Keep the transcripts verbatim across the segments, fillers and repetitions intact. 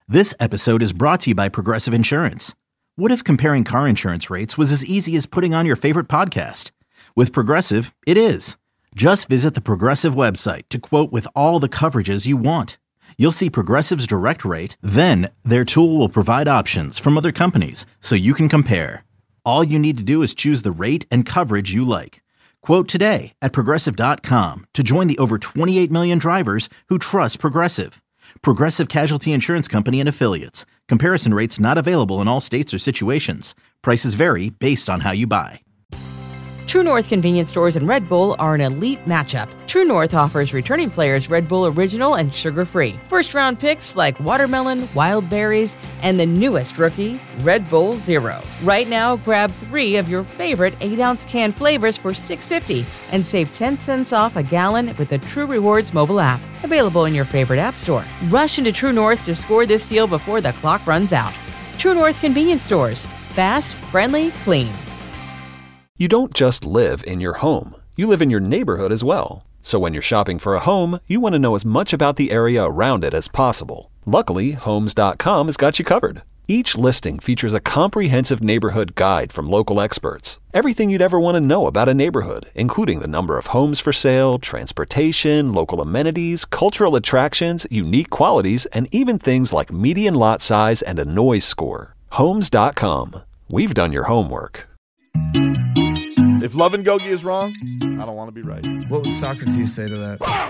This episode is brought to you by Progressive Insurance. What if comparing car insurance rates was as easy as putting on your favorite podcast? With Progressive, it is. Just visit the Progressive website to quote with all the coverages you want. You'll see Progressive's direct rate, then their tool will provide options from other companies so you can compare. All you need to do is choose the rate and coverage you like. Quote today at progressive dot com to join the over twenty-eight million drivers who trust Progressive. Progressive Casualty Insurance Company and Affiliates. Comparison rates not available in all states or situations. Prices vary based on how you buy. True North convenience stores and Red Bull are an elite matchup. True North offers returning players Red Bull Original and sugar-free. First-round picks like watermelon, wild berries, and the newest rookie, Red Bull Zero. Right now, grab three of your favorite eight-ounce can flavors for six dollars and fifty cents and save ten cents off a gallon with the True Rewards mobile app. Available in your favorite app store. Rush into True North to score this deal before the clock runs out. True North convenience stores. Fast, friendly, clean. You don't just live in your home. You live in your neighborhood as well. So when you're shopping for a home, you want to know as much about the area around it as possible. Luckily, Homes dot com has got you covered. Each listing features a comprehensive neighborhood guide from local experts. Everything you'd ever want to know about a neighborhood, including the number of homes for sale, transportation, local amenities, cultural attractions, unique qualities, and even things like median lot size and a noise score. Homes dot com. We've done your homework. If Love and Gogi is wrong, I don't want to be right. What would Socrates say to that?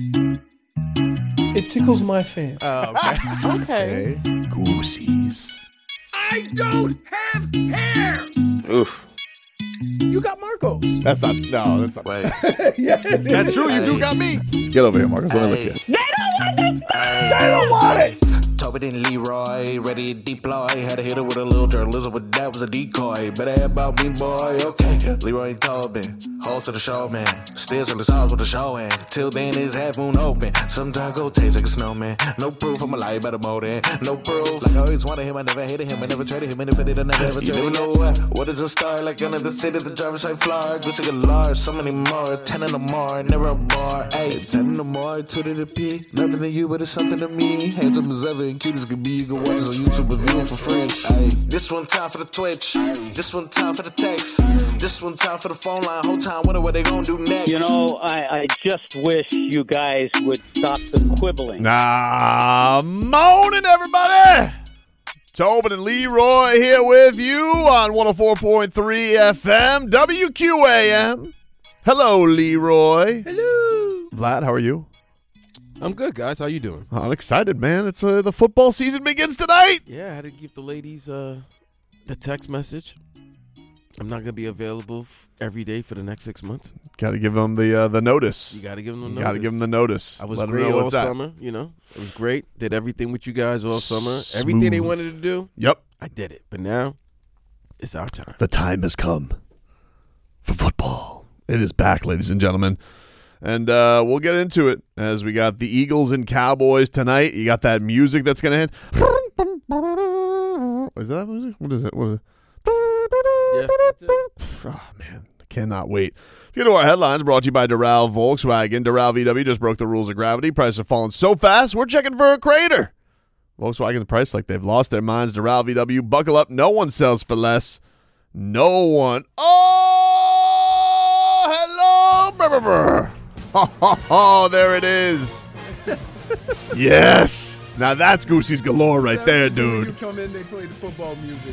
It tickles my fancy. Oh, okay. Okay. Goosies. I don't have hair. Oof. You got Marcos. That's not, no, that's not. Wait. Yeah, That's true, you do got me. Get over here, Marcus. Let me look at you. They don't want this. Hey. They don't want it. Tobin and Leroy, ready to deploy. Had to hit it with a little journalism, but that was a decoy. Better have about me, boy, okay. Leroy and Tobin, hold to the show, man. Still till the stars with the show, and till then it's half moon open. Sometimes go taste like a snowman. No proof, I'm a lie about a motor. No proof. Like I always wanted him, I never hated him, I never traded him, and if I did, I never ever traded him. You know what? What is a star? Like another city, the driver's side floor. Gucci a large, so many more. Ten in the more, never a bar. Ayy, ten in the more, two to the P. Nothing to you, but it's something to me. Handsome as ever and cute as could be. You can watch us on YouTube, but view it for free. Ayy, this one time for the Twitch. This one time for the text. This one time for the phone line. Whole time, wonder what they gonna do next. You know, I, I just wish you guys would stop the quibbling. Nah, morning, everybody. Tobin and Leroy here with you on one oh four point three F M, W Q A M. Hello, Leroy. Hello. Vlad, how are you? I'm good, guys. How you doing? I'm excited, man. It's uh, the football season begins tonight. Yeah, I had to give the ladies uh, the text message. I'm not going to be available f- every day for the next six months. Got to give them the uh, the notice. You got to give them the You notice. got to give them the notice. I was Let them great know all what's at. summer, you know. It was great. Did everything with you guys all summer. Everything they Smooth. wanted to do, Yep. I did it. But now, it's our time. The time has come for football. It is back, ladies and gentlemen. And uh, we'll get into it as we got the Eagles and Cowboys tonight. You got that music that's going to hit. Is that music? What is it? What is it? Yeah, that's it. Oh, man. I cannot wait. Let's get to our headlines brought to you by Doral Volkswagen. Doral V W just broke the rules of gravity. Prices have fallen so fast, we're checking for a crater. Volkswagen's priced like they've lost their minds. Doral V W, buckle up. No one sells for less. No one. Oh, hello. Brr, brr, brr. Oh, there it is. Yes. Now that's Goosey's galore right there, You dude. come in, they play the football music.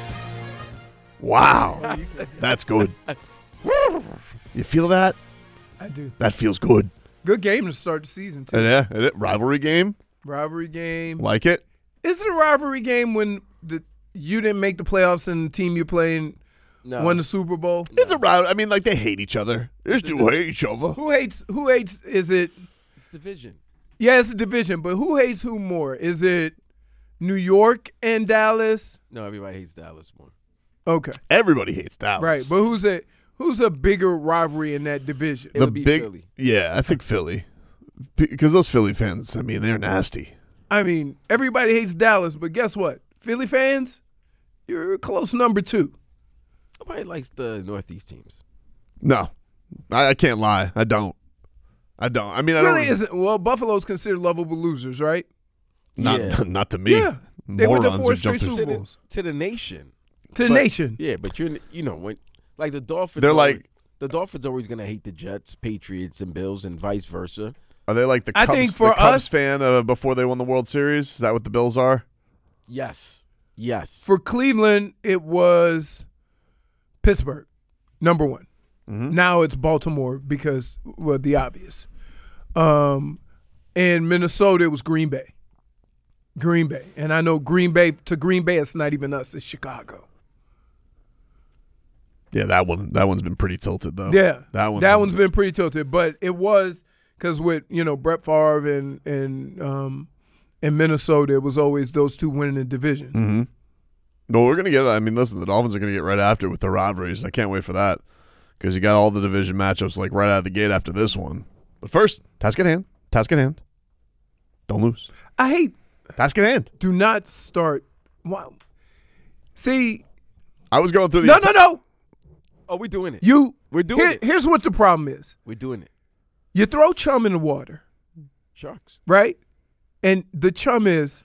Wow. That's good. You feel that? I do. That feels good. Good game to start the season, too. Yeah, it, rivalry game. Rivalry game. Like it? Is it a rivalry game when the, you didn't make the playoffs and the team you're playing No. won the Super Bowl? It's a rivalry. I mean, like, they hate each other. There's two hate each other. Who hates? Who hates? Is it? It's division. Yeah, it's a division, but who hates who more? Is it New York and Dallas? No, everybody hates Dallas more. Okay, Everybody hates Dallas. right. But who's a who's a bigger rivalry in that division? It'll the be big, Philly. Yeah, I think Philly. Because those Philly fans, I mean, they're nasty. I mean, everybody hates Dallas, but guess what? Philly fans, you're a close number two. Nobody likes the Northeast teams. No, I, I can't lie. I don't. I don't. I mean, I really don't. isn't. Well, Buffalo's considered lovable losers, right? Not Yeah. not to me. Yeah. They went to Morons four who jumped straight through- Super to the, Bowls. to the nation. To the But- nation. Yeah, but you're you know when like the Dolphins. They're always- like- the Dolphins always gonna hate the Jets, Patriots, and Bills, and vice versa. Are they like the I Cubs, think for the Cubs us- fan uh, before they won the World Series? Is that what the Bills are? Yes, yes. For Cleveland, it was Pittsburgh, number one. Mm-hmm. Now it's Baltimore because, well, the obvious. Um, and Minnesota, it was Green Bay. Green Bay. And I know Green Bay, to Green Bay, it's not even us, it's Chicago. Yeah, that one. That one's been pretty tilted though. Yeah. that one. That one's been pretty tilted. But it was because with, you know, Brett Favre and, and, um, and Minnesota, it was always those two winning the division. Mm-hmm. No, we're gonna get. I mean, listen, the Dolphins are gonna get right after it with the rivalries. I can't wait for that because you got all the division matchups like right out of the gate after this one. But first, task at hand. Task at hand. Don't lose. I hate. Task at hand. Do not start. Wow. See. I was going through the. No, enti- no, no. Oh, we doing it. You. We're doing here- it. Here's what the problem is. We're doing it. You throw chum in the water, Sharks. right? And the chum is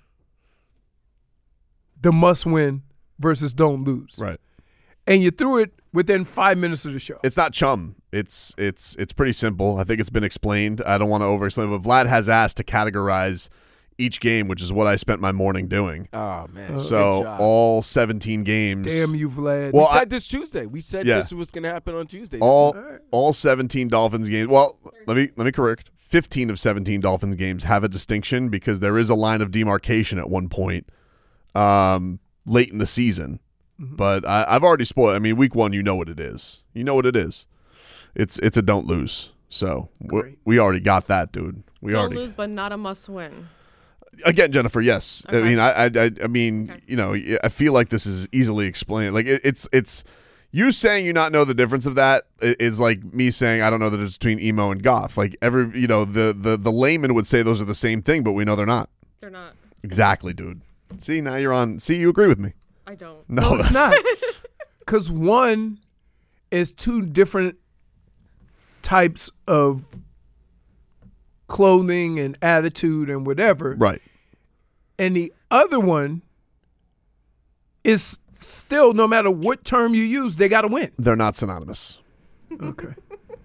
the must win versus don't lose. Right. And you threw it within five minutes of the show. It's not chum. It's it's it's pretty simple. I think it's been explained. I don't want to over-explain, but Vlad has asked to categorize each game, which is what I spent my morning doing. Oh man. So Good job. all seventeen games. Damn you, Vlad. Well, we said I- this Tuesday. We said Yeah. this was going to happen on Tuesday. This all is- all seventeen Dolphins games. Well, let me let me correct. fifteen of seventeen Dolphins games have a distinction because there is a line of demarcation at one point um, late in the season. Mm-hmm. But I, I've already spoiled. I mean, week one, you know what it is. You know what it is. It's it's a don't lose. So we Great. we already got that, dude. We Don't already lose, but not a must win. again, Jennifer. Yes, I Okay. mean, I, I, I mean, Okay. you know, I feel like this is easily explained. Like it, it's, it's you saying you not know the difference of that i- is like me saying I don't know the difference between emo and goth. Like every, you know, the the the layman would say those are the same thing, but we know they're not. They're not. Exactly, dude. See, now you're on. See, you agree with me. I don't. No, it's not. Because one is two different types of clothing and attitude and whatever. Right. And the other one is still, no matter what term you use, they got to win. They're not synonymous. Okay.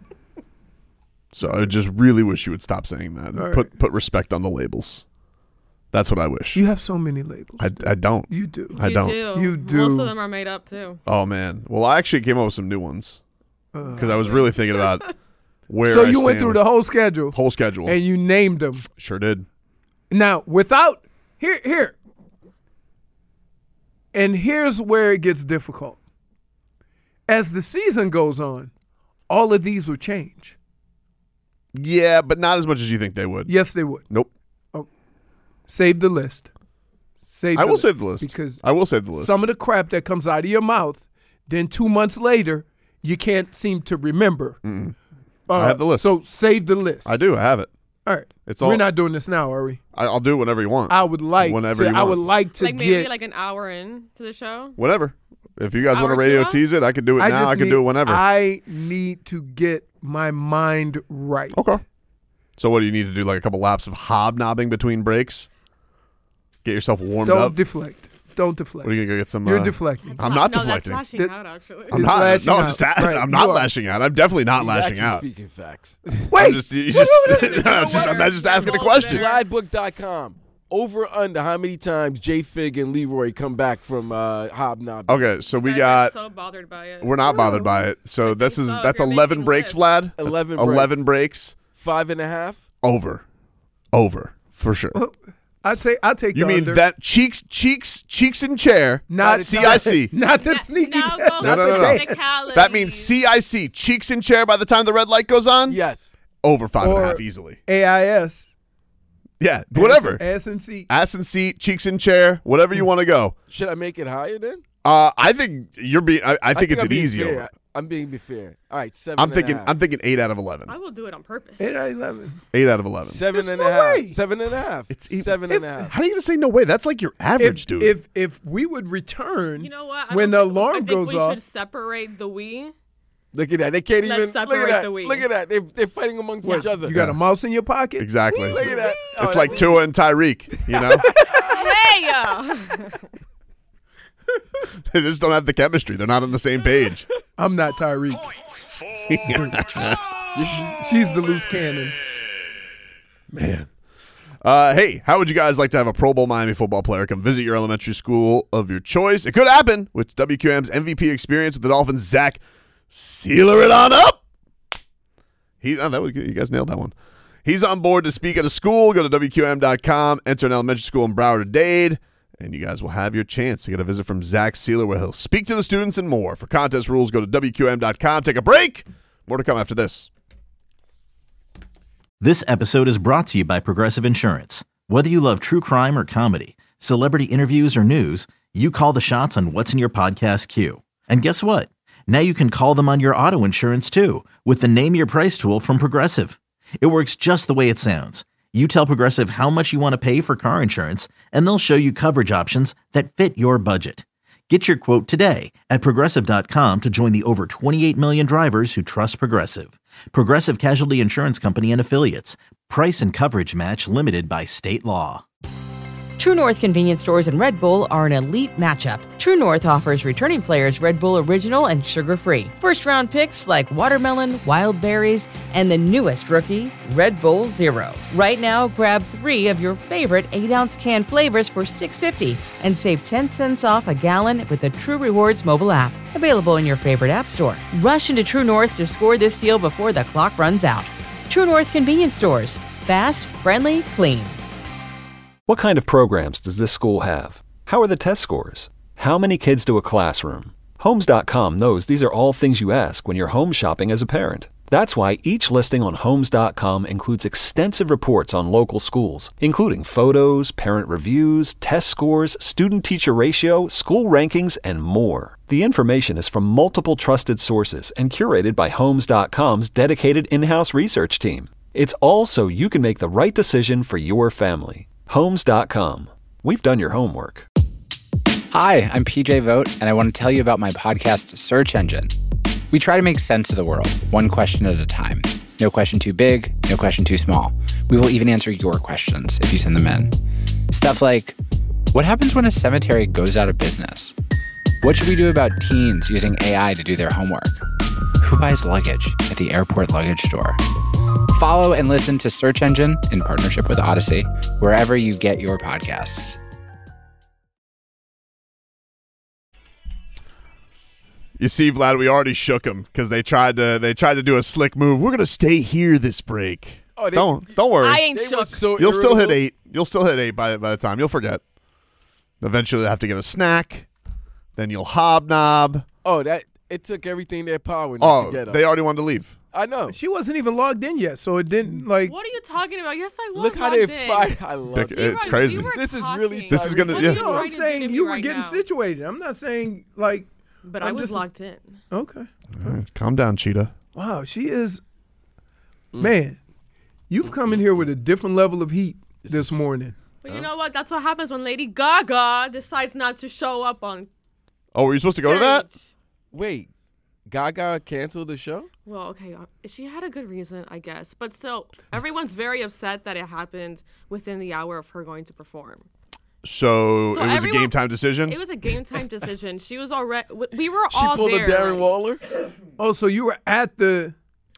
So I just really wish you would stop saying that. And All right. Put put respect on the labels. That's what I wish. You have so many labels. I, I don't. You do. I you don't. do. You do. Most of them are made up too. Oh man. Well, I actually came up with some new ones Uh, because I was really thinking about where. so I you went stand through with- the whole schedule whole schedule. and you named them. Sure did. Now, without here, here, and here's where it gets difficult. As the season goes on, all of these will change. Yeah, but not as much as you think they would. Yes, they would. Nope. Save the list. Save. I the will list. save the list because I will save the list. some of the crap that comes out of your mouth, then two months later, you can't seem to remember. Mm-mm. Uh, I have the list. So save the list. I do. I have it. All right. It's We're all. not doing this now, are we? I, I'll do it whenever you want. I would like. Whenever to, you I want. would like to like maybe get. like an hour in to the show. Whenever. If you guys want Hour to radio two? tease it, I can do it I now. just I can need, do it whenever. I need to get my mind right. okay. So what do you need to do? Like a couple laps of hobnobbing between breaks? Get yourself warmed Don't up. deflect. Don't deflect. What are you gonna go get some? You're uh, deflecting. I'm not no, deflecting. That's lashing Th- out, actually. I'm It's not. lashing No, I'm out. just. a- Right, I'm you not are. lashing out. I'm definitely not He's lashing actually out. Speaking facts. Wait. I'm just. You just. I'm just. I'm not just asking a question. Gladbook dot com. Over under how many times Jay Fig and Leroy come back from uh, hobnobbing? Okay, so we You guys got. are so bothered by it. We're not bothered by it. So this is so. that's You're eleven making breaks, lists. Vlad. eleven Eleven breaks. breaks. Five and a half. Over. Over for sure. I take. I take. You the mean under. that cheeks, cheeks, cheeks in chair? Not C I C. Not the sneaky. Now not go No, no, the no, no. day. technicalities. That means C I C. Cheeks in chair. By the time the red light goes on, Yes. over five and a Or- half easily. A I S. Yeah, whatever. Ass and seat. Ass and seat, cheeks in chair, whatever you want to go. Should I make it higher then? Uh, I think you're being. I, I think it's I'm an being easy fair. over. I'm being fair. All right, seven. I'm and a thinking. half. I'm thinking eight out of eleven. I will do it on purpose. Eight out of eleven. Eight out of eleven. Seven There's and a no half. way. Seven and a half. It's even- seven and a half. How are you gonna say no way? That's like your average, If, dude. if if we would return, You know what? I when don't the think- alarm I think goes we off, should separate the we Look at that. They can't Let's even separate look at that. the wheat. Look at that. They they're fighting amongst What, each other. You got a mouse in your pocket? Exactly. Look at that. Oh, It's like that's- Tua and Tyreek, you know? Hey! uh, They just don't have the chemistry. They're not on the same page. I'm not Tyreek. She's the loose cannon. Man. Uh, hey, how would you guys like to have a Pro Bowl Miami football player come visit your elementary school of your choice? It could happen with W Q M's M V P experience with the Dolphins. Zach, sealer it on up. He, oh, that was good. You guys nailed that one. He's on board to speak at a school. Go to W Q M dot com, enter an elementary school in Broward or Dade, and you guys will have your chance to get a visit from Zach Sealer where he'll speak to the students and more. For contest rules, go to W Q M dot com. Take a break. More to come after this. This episode is brought to you by Progressive Insurance. Whether you love true crime or comedy, celebrity interviews or news, you call the shots on what's in your podcast queue. And guess what? Now you can call them on your auto insurance too with the Name Your Price tool from Progressive. It works just the way it sounds. You tell Progressive how much you want to pay for car insurance, and they'll show you coverage options that fit your budget. Get your quote today at Progressive dot com to join the over twenty-eight million drivers who trust Progressive. Progressive Casualty Insurance Company and Affiliates. Price and coverage match limited by state law. True North convenience stores and Red Bull are an elite matchup. True North offers returning players Red Bull Original and sugar-free. First-round picks like watermelon, wild berries, and the newest rookie, Red Bull Zero. Right now, grab three of your favorite eight-ounce can flavors for six dollars and fifty cents and save ten cents off a gallon with the True Rewards mobile app. Available in your favorite app store. Rush into True North to score this deal before the clock runs out. True North convenience stores. Fast, friendly, clean. What kind of programs does this school have? How are the test scores? How many kids do a classroom? Homes dot com knows these are all things you ask when you're home shopping as a parent. That's why each listing on Homes dot com includes extensive reports on local schools, including photos, parent reviews, test scores, student-teacher ratio, school rankings, and more. The information is from multiple trusted sources and curated by Homes dot com's dedicated in-house research team. It's all so you can make the right decision for your family. Homes dot com. We've done your homework. Hi, I'm P J Vogt, and I want to tell you about my podcast, Search Engine. We try to make sense of the world, one question at a time. No question too big, no question too small. We will even answer your questions if you send them in. Stuff like, what happens when a cemetery goes out of business? What should we do about teens using A I to do their homework? Who buys luggage at the airport luggage store? Follow and listen to Search Engine in partnership with Odyssey, wherever you get your podcasts. You see, Vlad, we already shook them because they tried to they tried to do a slick move. We're gonna stay here this break. Oh, they, don't don't worry. I ain't they shook. were so You'll still hit irritable. eight. You'll still hit eight by by the time. You'll forget. Eventually, you'll have to get a snack. Then you'll hobnob. Oh, that it took everything their power not to Oh, get up. they already wanted to leave. I know. She wasn't even logged in yet, so it didn't like. What are you talking about? Yes, I was. Look how they logged in. fight. I love Dick, it. it's You were- crazy. you were This is talking. really This is gonna- What yeah. are you No, I'm trying to do saying to me you were right getting now? situated. I'm not saying like. But I'm I was just- locked in. Okay. All right, calm down, Cheetah. Wow, she is. Man, you've come in here with a different level of heat this morning. But you know what? That's what happens when Lady Gaga decides not to show up on Oh, were you supposed to go to that? stage. Wait, Gaga canceled the show? Well, okay, uh, she had a good reason, I guess. But still, everyone's very upset that it happened within the hour of her going to perform. So, So it was everyone- a game time decision. It was a game time decision. She was already. We were She all pulled there. a Darren like- Waller? Oh, so you were at the.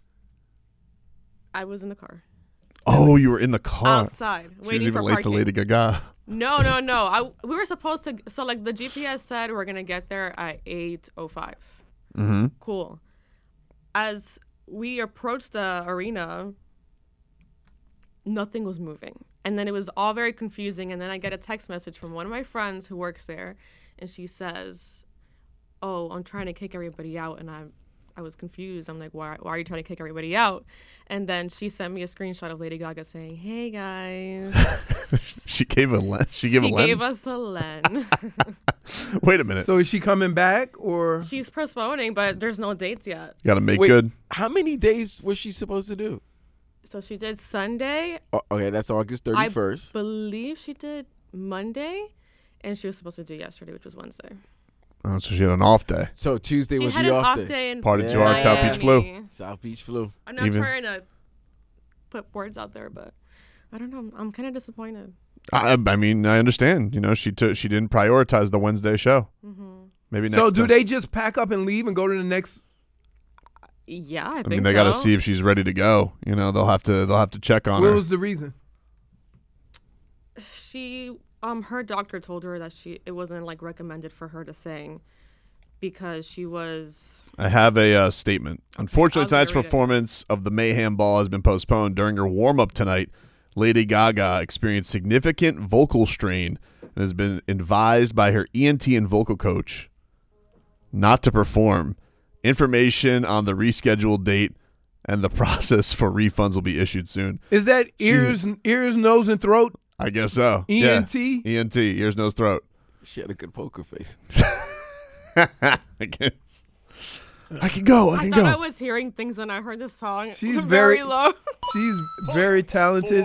I was in the car oh, you were in the car. outside She was waiting even for late parking. to Lady Gaga. No, no, no. I we were supposed to. So like the G P S said, we're gonna get there at eight oh five. Mm-hmm. Cool. As we approached the arena, nothing was moving. And then it was all very confusing. And then I get a text message from one of my friends who works there. And she says, oh, I'm trying to kick everybody out. And I'm, I was confused. I'm like, why, why are you trying to kick everybody out? And then she sent me a screenshot of Lady Gaga saying, hey, guys. She gave a len. She gave she a len. gave us a len. Wait a minute. So is she coming back or? She's postponing, but there's no dates yet. Got to make Wait, good. How many days was she supposed to do? So she did Sunday. Oh, okay, that's August thirty-first. I believe she did Monday, and she was supposed to do yesterday, which was Wednesday. Oh, so she had an off day. So Tuesday She was had the an off, off day in Party Yeah. too hard, South Beach flu. Miami. South Beach flu. I'm not Even- trying to put words out there, but I don't know. I'm kind of disappointed. I, I mean, I understand. You know, she took she didn't prioritize the Wednesday show. Mm-hmm. Maybe next. So do time. they just pack up and leave and go to the next? Yeah, I think I mean, they so. got to see if she's ready to go. You know, they'll have to they'll have to check on What her. was the reason? She, um, her doctor told her that she it wasn't like recommended for her to sing because she was. I have a uh, statement. Unfortunately, I'll tonight's read it. performance of the Mayhem Ball has been postponed. During her warm up tonight, Lady Gaga experienced significant vocal strain and has been advised by her E N T and vocal coach not to perform. Information on the rescheduled date and the process for refunds will be issued soon. Is that ears, ears, nose, and throat? I guess so. E N T? Yeah. E N T, ears, nose, throat. She had a good poker face. I guess. I can go. I I can thought go. I was hearing things when I heard this song. She's It was very- very low. She's very talented.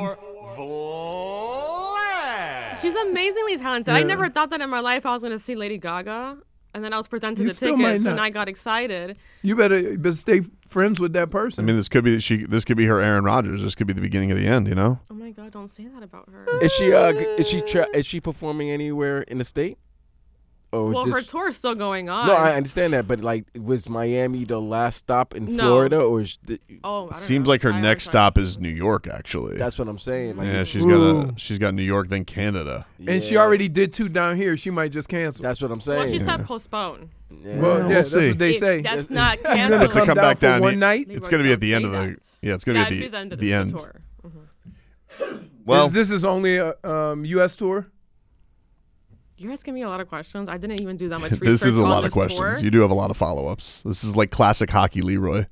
She's amazingly talented. I Yeah. never thought that in my life I was going to see Lady Gaga. And then I was presented You the still might tickets, and not. I got excited. You better, better stay friends with that I person. mean, this could be she. This could be her Aaron Rodgers. This could be the beginning of the end. You know. Oh my God! Don't say that about her. Is she uh g- is she tra- is she performing anywhere in the state? Or Well, her just- tour is still going on. No, I understand that, but like, was Miami the last stop in No. Florida, or is the, Oh, I don't Seems know. like her I next honestly- stop is New York. Actually. that's what I'm saying. Like, yeah, if- she's got a Ooh. she's got New York, then Canada. And she yeah, already did two down here. She might just cancel. That's what I'm saying. Well, she said postpone. Yeah. well, we'll yeah, that's see. what they If say. That's not gonna canceled. to come come down back for down. one the- night? It's going to be at the end of Don't the. say Yeah, it's going to That'd be be at the end the, of the the end. tour. Mhm. Well, Is this is only a um, U S tour? You're asking me a lot of questions. I didn't even do that much research this is a on lot of this questions. tour. You do have a lot of follow ups. This is like classic hockey, Leroy.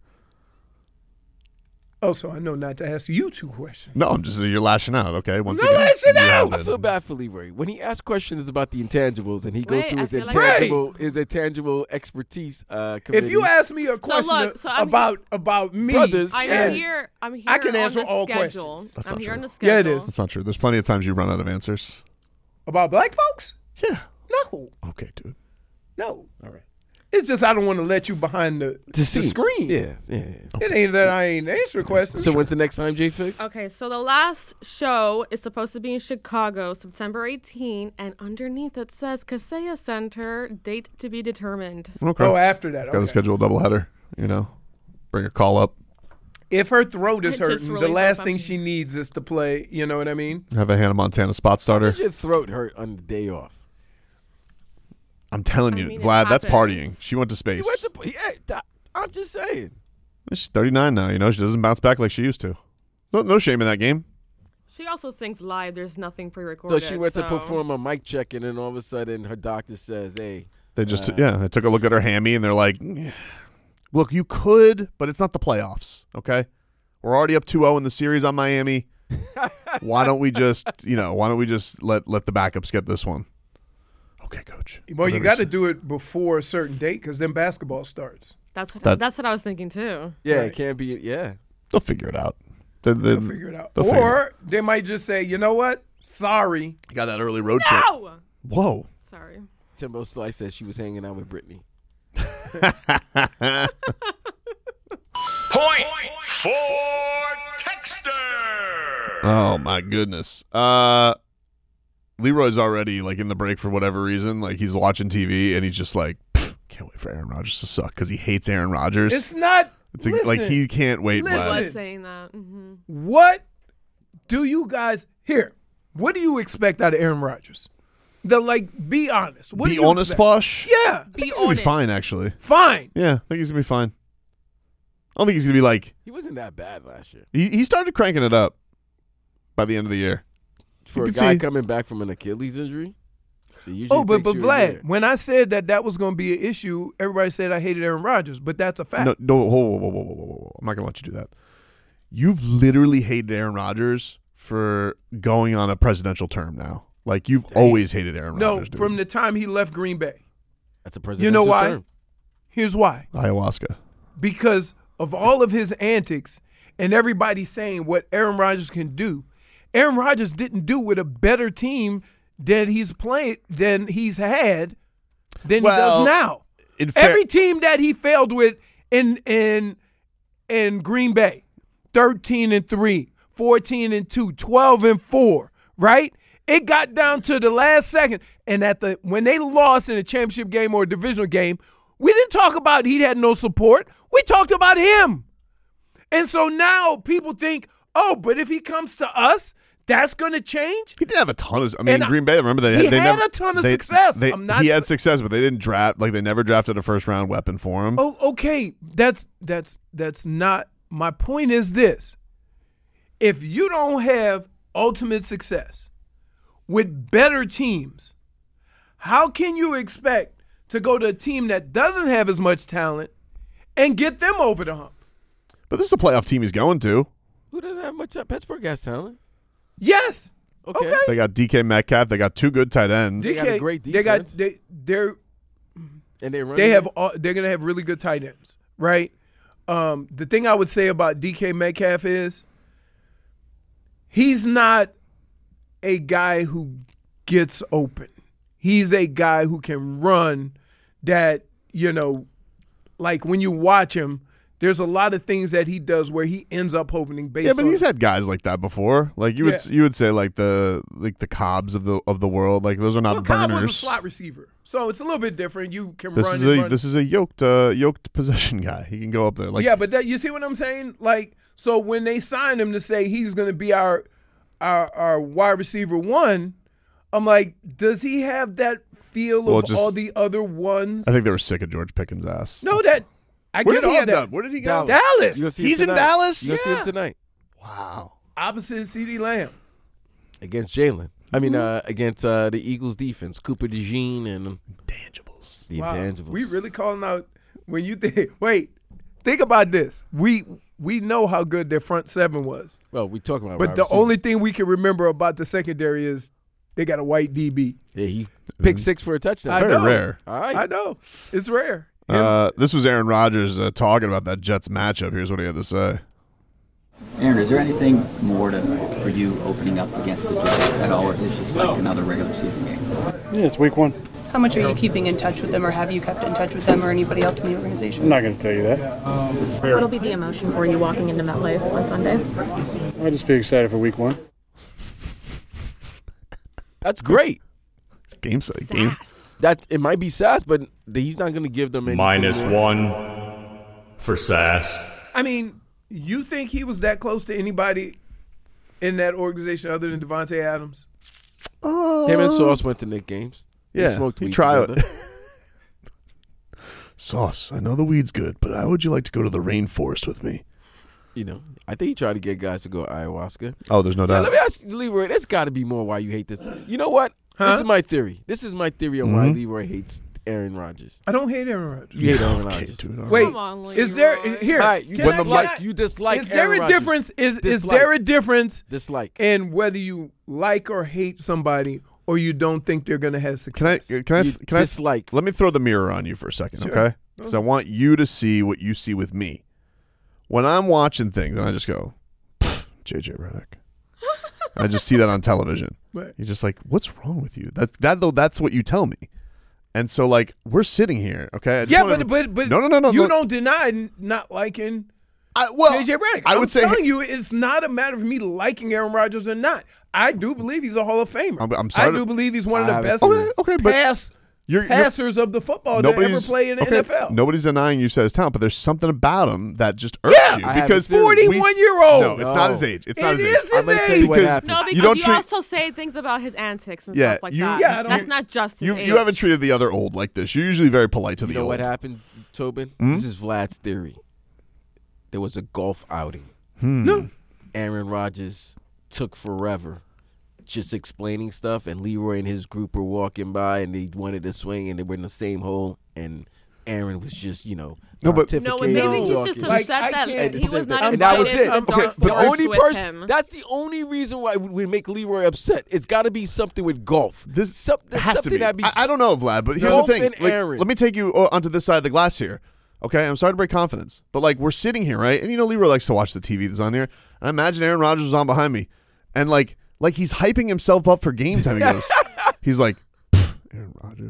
Oh, so I know not to ask you two questions. No, I'm just you're lashing out. Okay, once not again, lashing you out! have I been- feel bad for Leroy when he asks questions about the intangibles and he goes Wait, through I his feel like- intangible his intangible expertise. Uh, committee. If you ask me a question look, so I'm- about about me, Brothers, I'm Yeah. here. I'm here. I can on answer the all schedule. questions. That's I'm not here on true. the schedule. Yeah, it is. That's not true. There's plenty of times you run out of answers. about black folks, Yeah. no, Okay, dude. no. All right. It's just I don't want to let you behind the, the see. screen. Yeah, yeah. It ain't that I ain't answering questions. So when's the next time, J-Fig? Okay, so the last show is supposed to be in Chicago, September eighteenth, and underneath it says Kaseya Center, date to be determined. Okay. oh, after that, Got to okay. schedule a doubleheader. You know, bring a call up. If her throat is It just hurting, really the last broke thing up. she needs is to play. You know what I mean? Have a Hannah Montana spot starter. Does your throat hurt on the day off? I'm telling I you, mean, it Vlad, that's happens. partying. She went to space. You went to, yeah, that- I'm just saying. She's thirty-nine now. You know, she doesn't bounce back like she used to. No, no shame in that game. She also sings live. There's nothing So pre-recorded. she went to so- perform a mic check, and then all of a sudden her doctor says, "Hey, They just, Uh, yeah, they took a look at her hammy and they're like, look, you could, but it's not the playoffs, okay? We're already up two oh in the series on Miami. Why don't we just, you know, why don't we just let let the backups get this one? Okay, coach. Well, you Whatever got to you do it before a certain date because then basketball starts. That's what, That- that's what I was thinking too. yeah, Right. it can't be, yeah." They'll figure it out. They, they, They'll figure it out. they'll figure it Or they might just say, you know what? Sorry. got that early road trip. No! Whoa. Sorry. Timbo Slice says she was hanging out with Brittany. Point for Texter. Oh my goodness. Uh Leroy's already like in the break for whatever reason. Like he's watching T V and he's just like, "Pfft, can't wait for Aaron Rodgers to suck because he hates Aaron Rodgers. It's not. It's a, listen, like he can't wait. listen. I Vlad. was saying that. hmm What do you guys here? What do you expect out of Aaron Rodgers? The like, be honest. What Be do you honest, expect? Fosh. Yeah, I think Be he's gonna be honest. fine. Actually, fine. yeah, I think he's gonna be fine. I don't think he's gonna be like He wasn't that bad last year. he. He started cranking it up by the end of the year. For You a could guy see- coming back from an Achilles injury, it usually Oh, but takes but you a year. Vlad, when I said that that was going to be an issue, everybody said I hated Aaron Rodgers, but that's a fact. No, no, whoa, whoa, whoa, whoa, whoa, whoa, whoa. I'm not gonna let you do that. You've literally hated Aaron Rodgers for going on a presidential term now. Like you've always hated Aaron No, Rodgers. dude. from the time he left Green Bay. That's a presidential You know why? term. Here's why. ayahuasca. Because of all of his antics and everybody saying what Aaron Rodgers can do, Aaron Rodgers didn't do with a better team than he's played than he's had than Well, he does now. in fair- Every team that he failed with in in in Green Bay, thirteen and three, fourteen and two, twelve and four, right? It got down to the last second, and at the when they lost in a championship game or a divisional game, we didn't talk about he had no support. We talked about him. And so now people think, oh, but if he comes to us, that's going to change? He didn't have a ton of. I mean, And I- Green Bay. Remember they he they had never, a ton of they- success. they- I'm not he s- had success, but they didn't draft. Like they never drafted a first round weapon for him. Oh, okay. That's that's that's not my point. Is this: if you don't have ultimate success with better teams, how can you expect to go to a team that doesn't have as much talent and get them over the hump? But this is a playoff team he's going to. Who doesn't have much? Pittsburgh has talent. Yes. Okay. Okay. They got D K Metcalf. They got two good tight ends. They got a great They got defense. they they're And they run. they have all, they're gonna have really good tight ends, right? Um, the thing I would say about D K Metcalf is he's not a guy who gets open. He's a guy who can run that, you know, like when you watch him, there's a lot of things that he does where he ends up opening based Yeah, but on he's had guys like that before. Like you would Yeah. you would say like the like the Cobbs of the of the world. Like those are not well, Cobb burners. was a slot receiver, so it's a little bit different. You can This run is and a run. this is a yoked uh, yoked possession guy. He can go up there. Like yeah, but that, you see what I'm saying? Like, so when they signed him to say he's going to be our, our our wide receiver one, I'm like, does he have that feel Well, of just- all the other ones? I think they were sick of George Pickens' ass. No, that I Where get did he all end that. up? Where did he go? Dallas. You gonna see him He's in tonight. Dallas? You gonna see Yeah. him tonight Wow. Opposite CeeDee Lamb. against Jalen. I mean, Mm-hmm. uh, against uh, the Eagles defense, Cooper DeJean and Intangibles. the Wow. intangibles. We really calling out when you think. Wait, think about this. We we know how good their front seven was, well, we talking about. but wide the receiver. only thing we can remember about the secondary is they got a white D B. yeah, he picked six for a touchdown. I Very know. rare. All right. I know it's rare. Uh, this was Aaron Rodgers uh, talking about that Jets matchup. Here's what he had to say. Aaron, is there anything more to for you opening up against the Jets at all, or is this just like another regular season game? Yeah, it's week one. How much are you keeping in touch with them, or have you kept in touch with them or anybody else in the organization? I'm not going to tell you that. What'll be the emotion for you walking into MetLife on Sunday? I'll just be excited for week one. That's great. It's game set. Game. That it might be sass, but he's not going to give them any Minus one for Sass. I mean, you think he was that close to anybody in that organization other than Devontae Adams? Uh, Him and Sauce went to Nick games. They Yeah, smoked he weed tried. together. Sauce, I know the weed's good, but how would you like to go to the rainforest with me? You know, I think he tried to get guys to go ayahuasca. Oh, there's no Now, doubt. let me ask you, Leroy. There's got to be more why you hate this. You know what? Huh? This is my theory. This is my theory on why Mhm. Leroy hates Aaron Rodgers. I don't hate Aaron Rodgers. You hate Aaron Okay, Rodgers. dude, all right. Wait, Come on, is there Leroy. here? All right, you can I- dislike. can I- You dislike. Is there Aaron a Rodgers. difference? Is is Dislike. there a difference Dislike. in whether you like or hate somebody, or you don't think they're going to have Can I? success? Can I? You Can I? dislike. Let me throw the mirror on you for a second, Sure. okay? Because I want you to see what you see with me. When I'm watching things, and I just go, J J Redick. I just see that on television. Right. You're just like, what's wrong with you? That's that though. That's what you tell me. And so, like, we're sitting here, okay? I just Yeah, wanna- but but but no, no, no, no. You no. don't deny n- not liking I, well, J J Redick. I I'm would say telling you, it's not a matter of me liking Aaron Rodgers or not. I do believe he's a Hall of Famer. I'm- I'm sorry I to- do believe he's one of I the have a best theory. Okay, okay, but pass you're, you're passers of the football to ever play in the okay, N F L. Nobody's denying you said his talent, but there's something about him that just irks Yeah, you I have a because theory. we- forty-one-year-old. No, it's No. not his age. It's not It his is age. his I'm gonna tell you what age. happened. No, because You you, don't treat- also say things about his antics and Yeah, stuff like you- that. Yeah, I don't- That's not just his You age. you haven't treated the other old like this. You're usually very polite to the You know old. what happened, Tobin? Hmm? This is Vlad's theory. There was a golf outing. Hmm. No. Aaron Rodgers took forever just explaining stuff, and Leroy and his group were walking by, and they wanted to swing, and they were in the same hole, and Aaron was just, you know, No, but- No, pontificating and maybe and he's talking. just Like, upset I that can't- he was not and invited that was to it. the Okay, dark but the horse only with person him. that's the only reason why we make Leroy upset. It's got to be something with golf. This Some, has to something be. that be I, I don't know, Vlad, but here's Golf the thing. and Like, Aaron. let me take you uh, onto this side of the glass here. Okay, I'm sorry to break confidence, but like we're sitting here, right? And you know, Leroy likes to watch the T V that's on here. And I imagine Aaron Rodgers was on behind me, and like, like he's hyping himself up for game time. He goes, he's like, "Pff, Aaron Rodgers.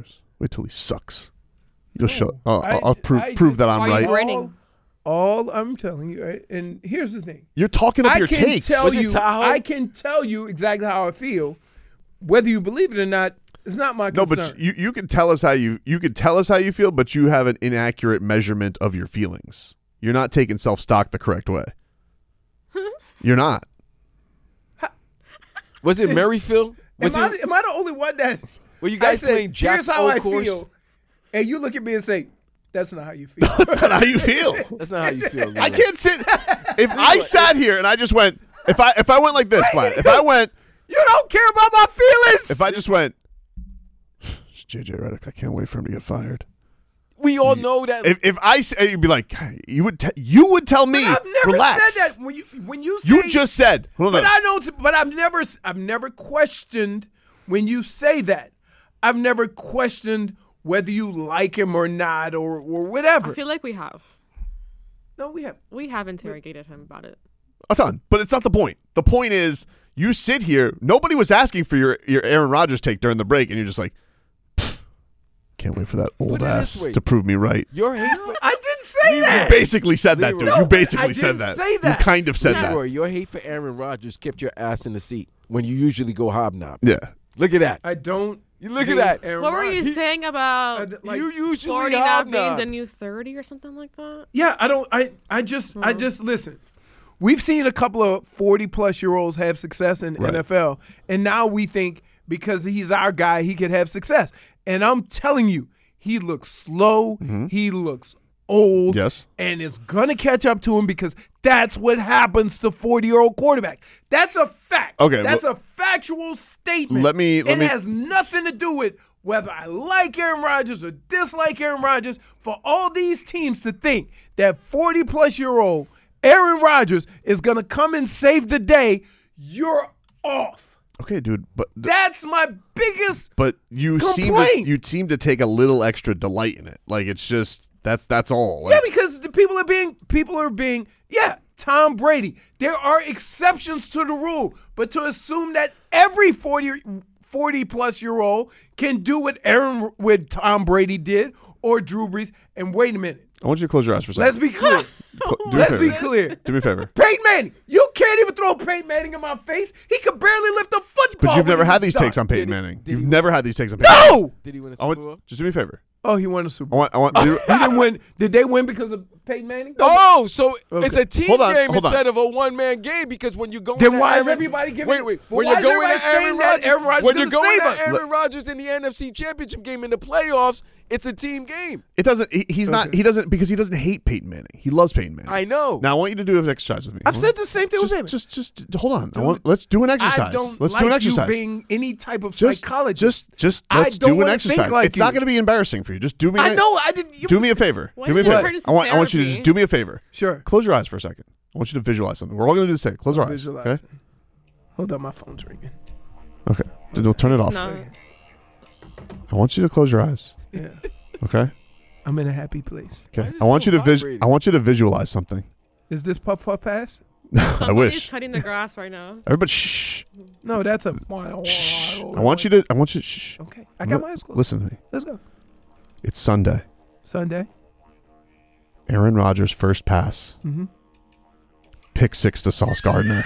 Rodgers. Wait till he sucks. You'll No, show. I'll, I- I'll prove I- prove that I'm Why are you right. grinning? All, all I'm telling you, right, and here's the thing. You're talking up I your can takes. tell Was it you. Tahoe? I can tell you exactly how I feel, whether you believe it or not. It's not my No, concern. but you you can tell us how you you can tell us how you feel, but you have an inaccurate measurement of your feelings. You're not taking self stock the correct way. You're not. Was it Merrifield? Was am, I, it, am I the only one that? were you guys I said, playing Jack's Here's how I course? feel, and you look at me and say, "That's not how you feel." That's not how you feel. That's not how you feel. I Leroy. can't sit. If I sat here and I just went, if I if I went like this, flat. If I went, You don't care about my feelings. if I just went, it's J J Redick. I can't wait for him to get fired. We all know that. If if I say, you'd be like, you would te- you would tell me, I've never relax. said that. When you when you say, You just said, hold on. But I don't. But I've never. I've never questioned when you say that. I've never questioned whether you like him or not, or or whatever. I feel like we have. No, we have. We have interrogated him about it. A ton, but it's not the point. The point is, you sit here. Nobody was asking for your your Aaron Rodgers take during the break, and you're just like, "Pfft, can't wait for that old Put it this ass way. to prove me right. Your hate for I didn't say You that. basically said that, dude. Leroy. You No, basically I said didn't that. say that. You kind of said Leroy, that. your hate for Aaron Rodgers kept your ass in the seat when you usually go hobnob. Yeah. Look at that. I don't. You look at hate that. Aaron What were you Rodgers. saying about I d- like, you usually forty not being hobnob. the new thirty or something like that? Yeah, I don't. I I just I just listen. We've seen a couple of forty plus year olds have success in Right. N F L, and now we think because he's our guy, he could have success. And I'm telling you, he looks slow. He looks old. Yes. And it's gonna catch up to him because that's what happens to forty year old quarterbacks. That's a fact. Okay, That's well- a factual statement. Let me- let it me- has nothing to do with whether I like Aaron Rodgers or dislike Aaron Rodgers. For all these teams to think that forty plus year old Aaron Rodgers is going to come and save the day, you're off. Okay, dude, but That's my biggest. but you seem to, complaint. you seem to take a little extra delight in it. Like it's just that's that's all. Yeah, Like, because the people are being people are being yeah. Tom Brady. There are exceptions to the rule, but to assume that every forty, forty plus year old can do what Aaron what Tom Brady did or Drew Brees. And wait a minute, I want you to close your eyes for a let's second. be clear. Cl- do me a Let's be favor. clear. Do me a favor. Peyton Manning, you can't even throw Peyton Manning in my face. He could barely lift a football. But you've when never he had was these takes done. on Peyton Did he- Manning. did You've he- never had these takes on Peyton Manning. No. Did he win a I Super want, Bowl? just do me a favor. Oh, he won a Super I Bowl. want I want He didn't win. Did they win because of Peyton Manning? Oh, so Okay. it's a team Hold on, game hold on. instead of a one man game because when you go Then into why is Aaron, everybody giving- wait wait but when why you're is going everybody to Aaron saying that Rodgers Aaron Rodgers when you're gonna going save to us? Aaron Rodgers in the N F C Championship game in the playoffs, it's a team game. It doesn't. He, he's not. He doesn't because he doesn't hate Peyton Manning. He loves Peyton Manning. I know. Now I want you to do an exercise with me. I've said the same thing just, with him. just, just, just hold on. I want. Let's do an exercise. I don't let's like do an exercise. you being any type of just, psychologist. just, just. I Let's don't do an wanna exercise. think like it's not you. going to be embarrassing for you. Just do me. I an- know. I didn't. You, Do me a favor. Why do me a did you favor. turn this I want. I want you to therapy? just do me a favor. Sure. Close your eyes for a second. I want you to visualize something. We're all going to do this thing. Close our eyes. Visualize. Okay. Hold on, my phone's ringing. Okay. Then we'll turn it off. No. I want you to close your eyes. Yeah. Okay. I'm in a happy place. Okay. is it I want still you to vis- vibrating? I want you to visualize something. Is this puff puff pass? I Somebody's wish. cutting the grass right now. Everybody, shh. No, that's a. Shh. I want you to. I want you. Shh. Okay, I got Li- my eyes closed. Listen to me. Let's go. It's Sunday. Sunday. Aaron Rodgers' first pass. Mm-hmm. Pick six to Sauce Gardner.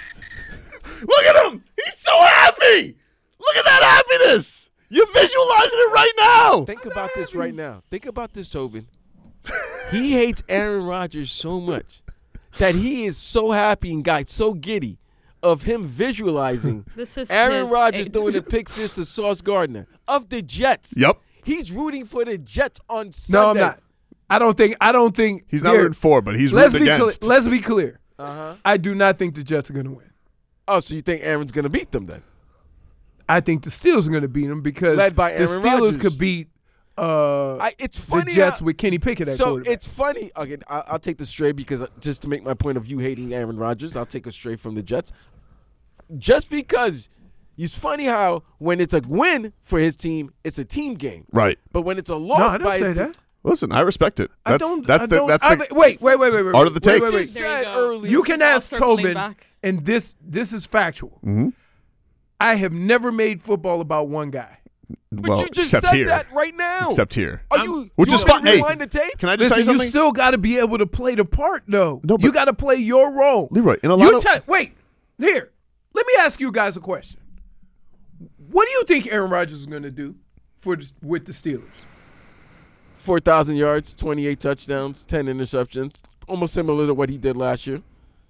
Look at him! He's so happy! Look at that happiness! You're visualizing it right now! Think about this right now. Think about this, Tobin. He hates Aaron Rodgers so much that he is so happy and got so giddy of him visualizing This is Aaron his Rodgers eight. doing a pick six to Sauce Gardner of the Jets. Yep. He's rooting for the Jets on Sunday. No, I'm not. I don't think. I don't think He's not here, rooting for, but he's let's rooting be against. Clear, let's be clear. Uh-huh. I do not think the Jets are going to win. Oh, so you think Aaron's going to beat them then? I think the Steelers are going to beat them because Led by the Aaron Steelers Rodgers. could beat uh, I, it's the funny. Jets how- with Kenny Pickett at so quarterback. it's funny. Again, I, I'll take the stray because uh, just to make my point of you hating Aaron Rodgers, I'll take a stray from the Jets. Just because it's funny how when it's a win for his team, it's a team game. Right. But when it's a no, loss I don't by say his that. team, Listen, I respect it. That's I don't. that's I the don't, that's I, the wait, wait, wait, wait, wait. art of the wait, take. Wait, wait, Just There you said go. earlier. You can All ask circling Tobin, back. and this this is factual. Mm-hmm. I have never made football about one guy. But well, you just except said here. that right now. Except here. Are you? Which you is want me fine. to Hey, rewind the tape? Can I just Listen, say something? you still got to be able to play the part, though. No, but- you got to play your role. Leroy, in a lot you of- te- Wait, here. Let me ask you guys a question. What do you think Aaron Rodgers is going to do for the, with the Steelers? four thousand yards, twenty-eight touchdowns, ten interceptions. Almost similar to what he did last year.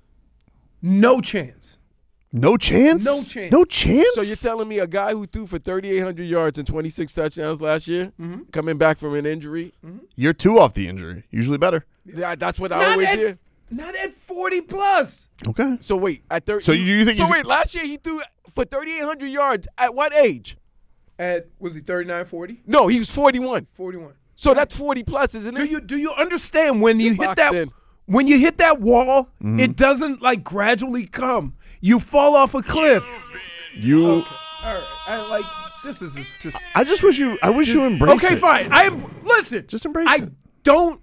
No chance. No chance? No chance. No chance? So you're telling me a guy who threw for thirty-eight hundred yards and twenty-six touchdowns last year, Mm-hmm. coming back from an injury? Year two off the injury. Usually better. Yeah, that's what I Not always at, hear. Not at forty plus. Okay. So wait, at thirty. So you- you think So he's- wait, last year he threw for thirty-eight hundred yards. At what age? At was he thirty-nine, forty? No, he was forty-one. forty-one. So that's forty plus, isn't Do it? you do you understand when you hit boxed that in. when you hit that wall, Mm-hmm. it doesn't like gradually come. You fall off a cliff. You. All right. I like this is just I just wish you. I wish you embraced Okay, it. fine. I am listen. Just embrace I it. don't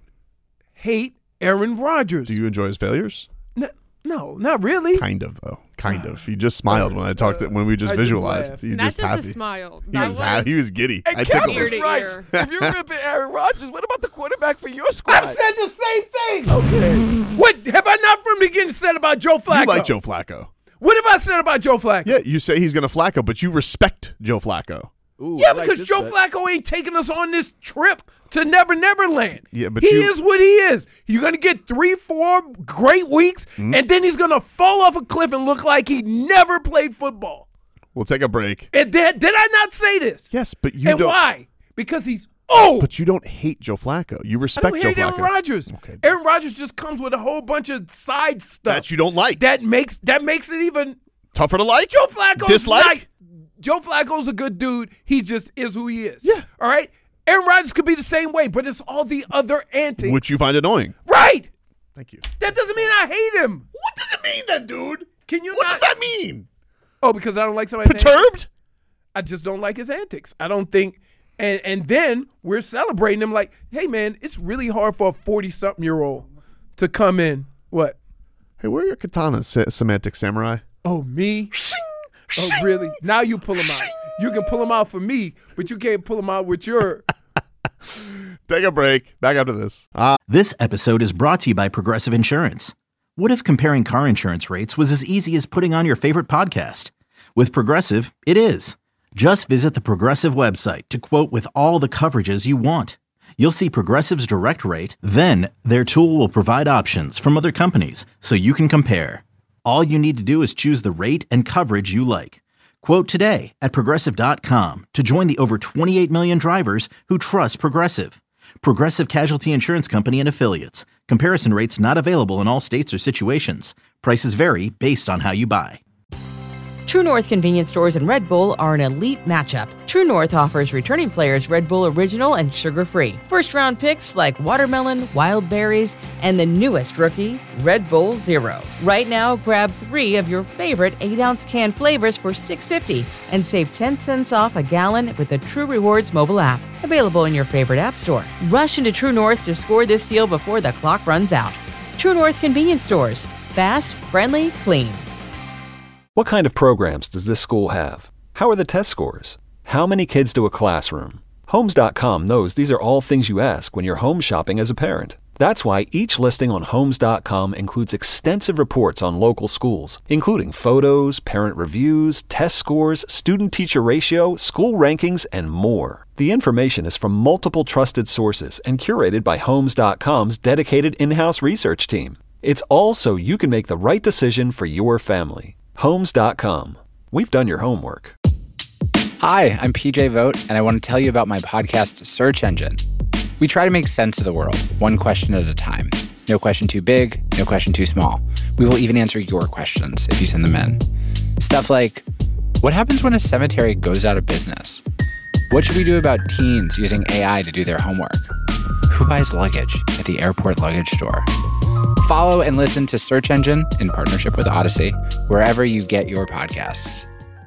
hate Aaron Rodgers. Do you enjoy his failures? N- no, not really. Kind of, though. Kind of. He just smiled when I talked. To, when we just I just visualized. laughed. He was Not just just happy. a smile. He That was happy. He was giddy. And I Kevin tickled Ear him. to was right. ear. If you're ripping Aaron Rodgers, what about the quarterback for your I squad? said the same thing. Okay. What have I not from the beginning said about Joe Flacco? You like Joe Flacco. What have I said about Joe Flacco? Yeah, you say he's going to Flacco, but you respect Joe Flacco. Ooh, Yeah, I like because this Joe bet. Flacco ain't taking us on this trip to Never Never Land. Yeah, but he you- is what he is. You're gonna get three, four great weeks, Mm-hmm. and then he's gonna fall off a cliff and look like he never played football. We'll take a break. And did, did I not say this? Yes, but you and don't. why? Because he's old. But you don't hate Joe Flacco. You I respect don't Joe hate Flacco. Aaron Rodgers. Okay. Aaron Rodgers just comes with a whole bunch of side stuff That you don't like. that makes that makes it even. Tougher to like? Joe Flacco's Dislike? not- Joe Flacco's a good dude. He just is who he is. Yeah. All right. Aaron Rodgers could be the same way, but it's all the other antics. Which you find annoying. Right. Thank you. That doesn't mean I hate him. What does it mean then, dude? Can you What not? does that mean? Oh, because I don't like somebody Perturbed? I just don't like his antics. I don't think. And and then we're celebrating him like, hey man, it's really hard for a forty-something year old to come in. What? Hey, where are your katanas, se- semantic samurai? Oh, me? Oh, really? Now you pull them out. You can pull them out for me, but you can't pull them out with your. Take a break. Back after this. Ah, This episode is brought to you by Progressive Insurance. What if comparing car insurance rates was as easy as putting on your favorite podcast? With Progressive, it is. Just visit the Progressive website to quote with all the coverages you want. You'll see Progressive's direct rate, then their tool will provide options from other companies so you can compare. All you need to do is choose the rate and coverage you like. Quote today at Progressive dot com to join the over twenty-eight million drivers who trust Progressive. Progressive Casualty Insurance Company and Affiliates. Comparison rates not available in all states or situations. Prices vary based on how you buy. True North convenience stores and Red Bull are an elite matchup. True North offers returning players Red Bull Original and sugar-free. First-round picks like watermelon, wild berries, and the newest rookie, Red Bull Zero. Right now, grab three of your favorite eight-ounce can flavors for six dollars and fifty cents and save ten cents off a gallon with the True Rewards mobile app. Available in your favorite app store. Rush into True North to score this deal before the clock runs out. True North convenience stores. Fast, friendly, clean. What kind of programs does this school have? How are the test scores? How many kids do a classroom? Homes dot com knows these are all things you ask when you're home shopping as a parent. That's why each listing on Homes dot com includes extensive reports on local schools, including photos, parent reviews, test scores, student-teacher ratio, school rankings, and more. The information is from multiple trusted sources and curated by Homes dot com's dedicated in-house research team. It's all so you can make the right decision for your family. Homes dot com. We've done your homework. Hi, I'm P J Vogt, and I want to tell you about my podcast, Search Engine. We try to make sense of the world, one question at a time. No question too big, no question too small. We will even answer your questions if you send them in. Stuff like, what happens when a cemetery goes out of business? What should we do about teens using A I to do their homework? Who buys luggage at the airport luggage store? Follow and listen to Search Engine in partnership with Odyssey, wherever you get your podcasts.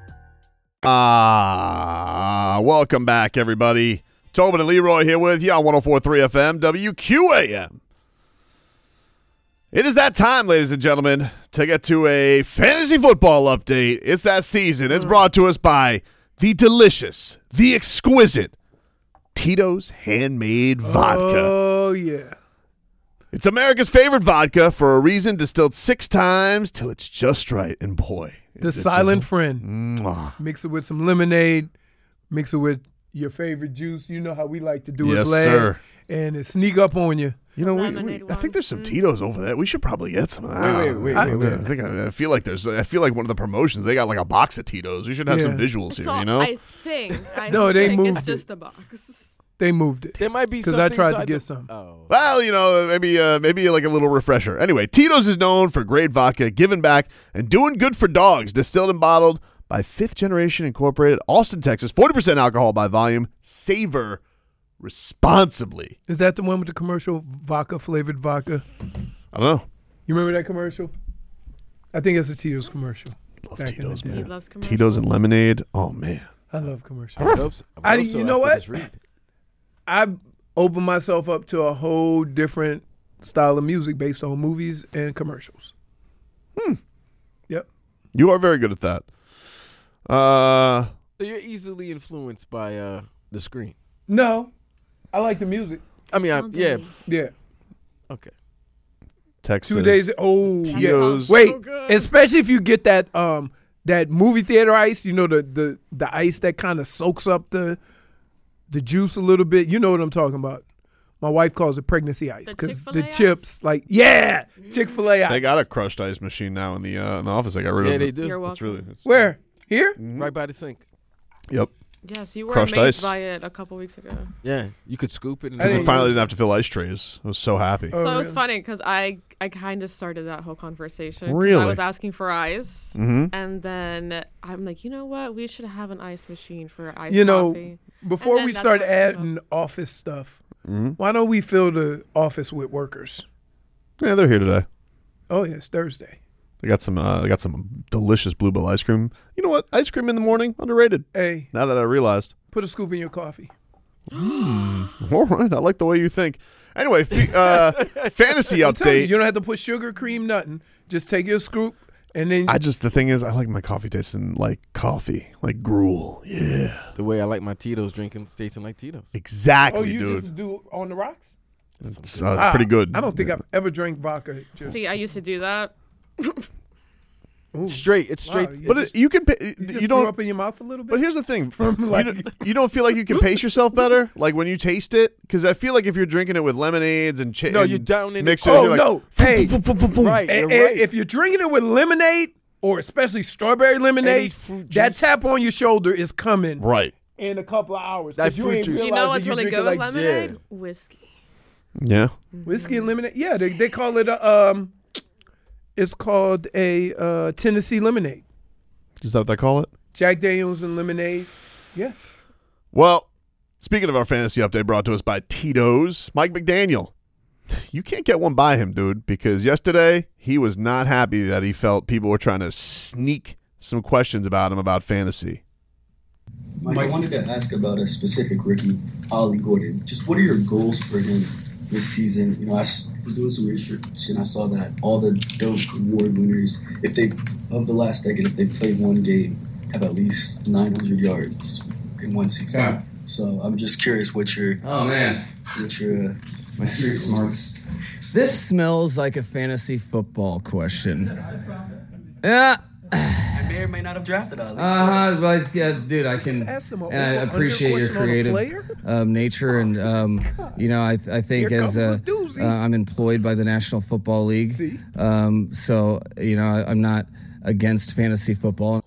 Ah, welcome back, everybody. Tobin and Leroy here with you on one oh four point three F M, W Q A M. It is that time, ladies and gentlemen, to get to a fantasy football update. It's that season. It's brought to us by the delicious, the exquisite Tito's Handmade Vodka. Oh, yeah. It's America's favorite vodka for a reason, distilled six times till it's just right. And boy, The is it silent just- friend. Mwah. Mix it with some lemonade. Mix it with your favorite juice. You know how we like to do it, Yes, Vlad. sir. And it sneak up on you. You know, we, we, I think there's some Tito's over there. We should probably get some of that. Wait, wait, wait, I, wait, wait. I think I, I feel like there's. I feel like one of the promotions they got like a box of Tito's. We should have some Yeah. visuals here. So You know. I think. I No, they think moved it's it. just the box. They moved it. There might be Because something I tried to inside get the- some. Oh. Well, you know, maybe uh, maybe like a little refresher. Anyway, Tito's is known for great vodka, giving back, and doing good for dogs. Distilled and bottled by Fifth Generation Incorporated, Austin, Texas. forty percent alcohol by volume. Savor responsibly. Is that the one with the commercial vodka flavored vodka? I don't know. You remember that commercial? I think it's a Tito's commercial. Love back in the Tito's, day. He man. loves commercials. Tito's and lemonade. Oh man. I love commercials. I would hope so. I I, would hope so you know after what? this read. I've opened myself up to a whole different style of music based on movies and commercials. Hmm. Yep. You are very good at that. Uh, So you're easily influenced by uh, the screen. No, I like the music. I mean, I, Sounds yeah. amazing. Yeah. Okay. Texas. Two days. Oh, Tito's. yeah. Wait, so good. especially if you get that um that movie theater ice. You know the the the ice that kind of soaks up the the juice a little bit. You know what I'm talking about. My wife calls it pregnancy ice The because Chick-fil-A the ice? chips, like yeah, Chick-fil-A ice. They got a crushed ice machine now in the uh, in the office. I got rid Yeah, of they it. do. You're It's welcome. really it's, Where here? Right by the sink. Yep. Yes, you were Crushed amazed ice. by it a couple weeks ago. Yeah, you could scoop it. And I Because I didn't finally know. didn't have to fill ice trays. I was so happy. Oh, so it was really? funny because I I kind of started that whole conversation. 'cause Really? I was asking for ice, Mhm. and then I'm like, you know what? We should have an ice machine for iced You know, coffee. before And then we that's start how it came up. adding office stuff, Mm-hmm. why don't we fill the office with workers? Yeah, they're here today. Oh yeah, it's Thursday. I got some. Uh, I got some delicious Bluebell ice cream. You know what? Ice cream in the morning, underrated. Hey, Now that I realized. put a scoop in your coffee. All right, I like the way you think. Anyway, f- uh, fantasy I'm telling you, update. you don't have to put sugar, cream, nothing. Just take your scoop and then I just the thing is, I like my coffee tasting like coffee, like gruel. Yeah, The way I like my Tito's drinking, tasting like Tito's. exactly, oh, you dude. just do on the rocks. It's, uh, it's Ah, pretty good. I don't think I've ever drank vodka. Just, See, I used to do that. Ooh. Straight. It's Wow, straight. you But just- it, you can. pa- you just You threw don't. up in your mouth a little bit. But here's the thing: From, like- you, don't, you don't feel like you can pace yourself better, like when you taste it, because I feel like if you're drinking it with lemonades and chi- No, and you're down in it. mixers, Oh, you're like, no. Hey. Right. A- You're a- right. If you're drinking it with lemonade or especially strawberry lemonade, Any fruit that juice. tap on your shoulder is coming right. in a couple of hours. That 'Cause you fruit ain't juice. You realize know that what's you really drink it good with like lemonade? yeah. Whiskey. Yeah. whiskey and lemonade. Yeah, they they call it a um, it's called a uh, Tennessee lemonade. Is that what they call it? Jack Daniels and lemonade. Yeah. Well, speaking of our fantasy update brought to us by Tito's, Mike McDaniel. You can't get one by him, dude, because yesterday he was not happy that he felt people were trying to sneak some questions about him about fantasy. Mike, I wanted to ask about a specific rookie, Ollie Gordon. Just what are your goals for him this season? You know, I, s- for those who are interested, I saw that all the Doak Award winners, if they of the last decade, if they play one game, have at least nine hundred yards in one season. Yeah. So I'm just curious what your Oh, man. what your uh, My street smarts. This smells like a fantasy football question. Yeah. I may or may not have drafted Ollie. Uh huh. But yeah, dude, I can. ask him a And I over- appreciate under your question on a creative player? um, nature, and um, you know, I I think Here as comes a uh, doozy. uh, I'm employed by the National Football League, See? um, so you know, I, I'm not against fantasy football.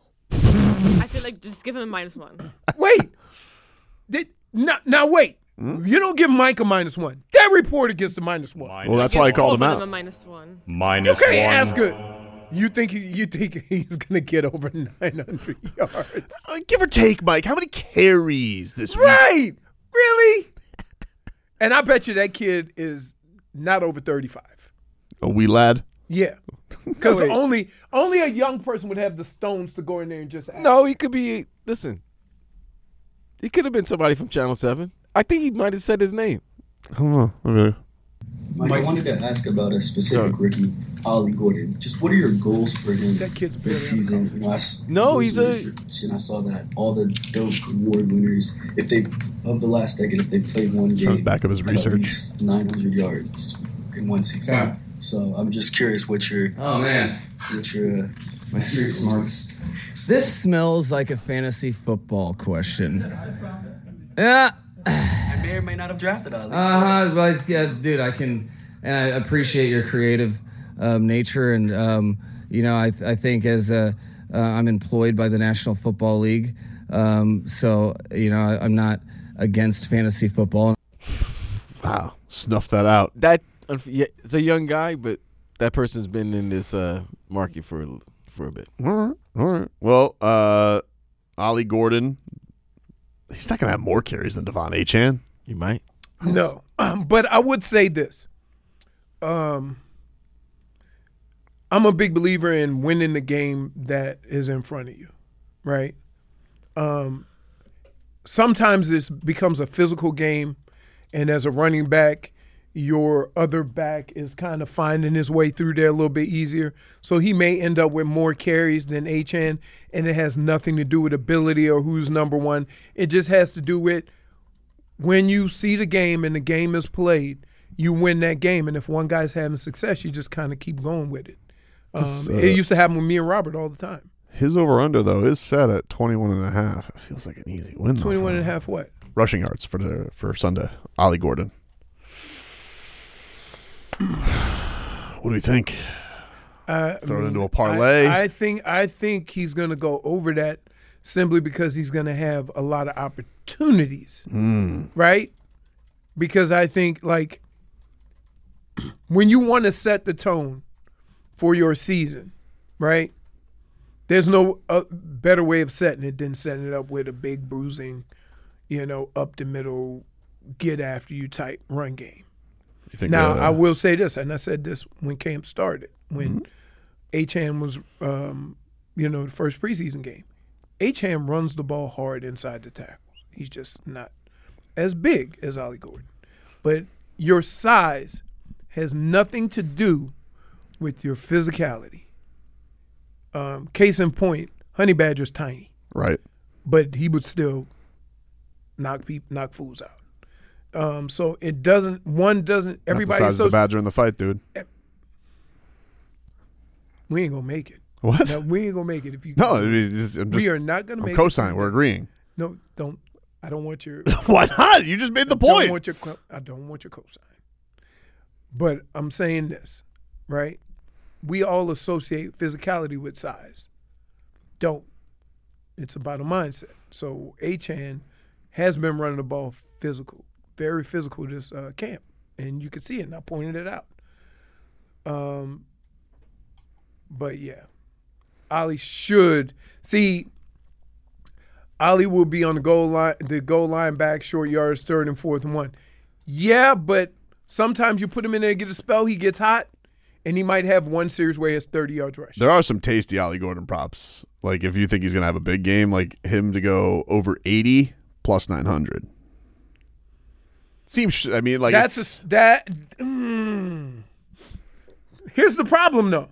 I feel like just give him a minus one. Wait. Did, now, now wait. Hmm? You don't give Mike a minus one. That reporter gets a minus one. Well, that's Give why I called both him of them out. a minus one. You Minus can't one. ask her. You think he- you think he's gonna get over nine hundred yards? Uh, give or take, Mike. How many carries this week? Right? Really? And I bet you that kid is not over thirty-five. A wee lad. Yeah, because wait. only only a young person would have the stones to go in there and just ask. No, he could be. Listen, he could have been somebody from Channel Seven. I think he might have said his name. I don't know. Okay. Mike, I wanted to ask about a specific rookie, Ollie Gordon. Just what are your goals for him this season? You know, I, no, he's a. And I saw that all the dope award winners, if they of the last decade, if they played one game, back of his research, nine hundred yards in one season. Yeah. So I'm just curious what your oh man, what your uh, my street smarts. This smells like a fantasy football question. Yeah. I may or may not have drafted Ollie. Uh huh. But yeah, dude, I can, and I appreciate your creative um, nature, and um, you know, I I think as a, uh, I'm employed by the National Football League, um, so you know, I, I'm not against fantasy football. Wow, snuff that out. That yeah, it's a young guy, but that person's been in this uh, market for for a bit. All right, all right. Well, uh, Ollie Gordon. He's not going to have more carries than Devon Achane. He might. No. Um, but I would say this. Um, I'm a big believer in winning the game that is in front of you, right? Um, sometimes this becomes a physical game, and as a running back, your other back is kind of finding his way through there a little bit easier. So he may end up with more carries than Achane, and it has nothing to do with ability or who's number one. It just has to do with when you see the game and the game is played, you win that game. And if one guy's having success, you just kind of keep going with it. Um, uh, it used to happen with me and Robert all the time. His over-under, though, is set at twenty-one and a half. It feels like an easy win. twenty-one and a half what? Rushing yards for the, for Sunday. Ollie Gordon. What do we think? Uh, Throw it into a parlay. I, I think I think he's going to go over that simply because he's going to have a lot of opportunities, mm. right? Because I think, like, when you want to set the tone for your season, right, there's no uh, better way of setting it than setting it up with a big bruising, you know, up the middle, get after you type run game. You think, now, uh, I will say this, and I said this when camp started, when mm-hmm. Achane was, um, you know, the first preseason game. Achane runs the ball hard inside the tackles. He's just not as big as Ollie Gordon. But your size has nothing to do with your physicality. Um, case in point, Honey Badger's tiny. Right. But he would still knock people, knock fools out. Um, so it doesn't. One doesn't. Everybody. Not the size of the Badger in the fight, dude. We ain't gonna make it. What? No, we ain't gonna make it if you. No, I mean, it's, I'm just, we are not gonna I'm make co-signing. it. We're agreeing. No, don't. I don't want your. Why not? You just made the I point. Don't want your, I don't want your cosign. But I'm saying this, right? We all associate physicality with size. Don't. It's about a mindset. So Achane has been running the ball physical, very physical this uh, camp, and you can see it. And I pointed it out. Um. But yeah, Ollie should see. Ollie will be on the goal line, the goal line back, short yards, third and fourth and one. Yeah, but sometimes you put him in there to get a spell, he gets hot, and he might have one series where he has thirty yards rush. There are some tasty Ollie Gordon props. Like if you think he's gonna have a big game, like him to go over eighty plus nine hundred. Seems. I mean, like that's it's, a, that. Mm. Here's the problem, though.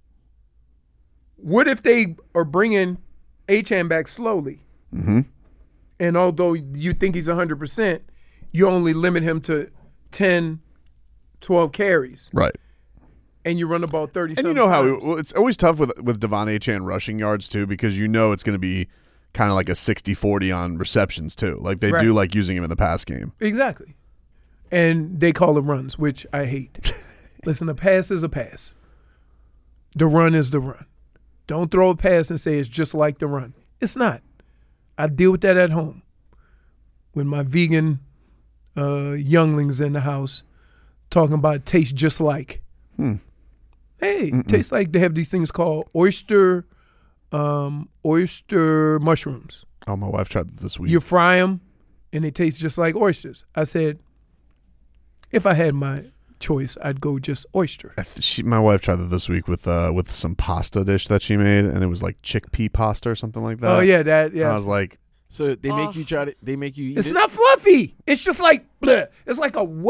What if they are bringing Achane back slowly? Mm-hmm. And although you think he's one hundred percent, you only limit him to ten, twelve carries. Right. And you run the ball thirty. And you know how well, it's always tough with with Devon Achane rushing yards too, because you know it's going to be kind of like a sixty forty on receptions too. Like they right. do like using him in the pass game. Exactly. And they call it runs, which I hate. Listen, a pass is a pass. The run is the run. Don't throw a pass and say it's just like the run. It's not. I deal with that at home. With my vegan uh, younglings in the house talking about it tastes just like. Hmm. Hey, Mm-mm. tastes like. They have these things called oyster um, oyster mushrooms. Oh, my wife tried that this week. You fry them, and they taste just like oysters. I said, if I had my choice, I'd go just oyster. She, my wife tried that this week with uh, with some pasta dish that she made, and it was like chickpea pasta or something like that. Oh yeah, that yeah. And I was like, so they oh. make you try to. They make you eat It's it? not fluffy. It's just like bleh. It's like a wet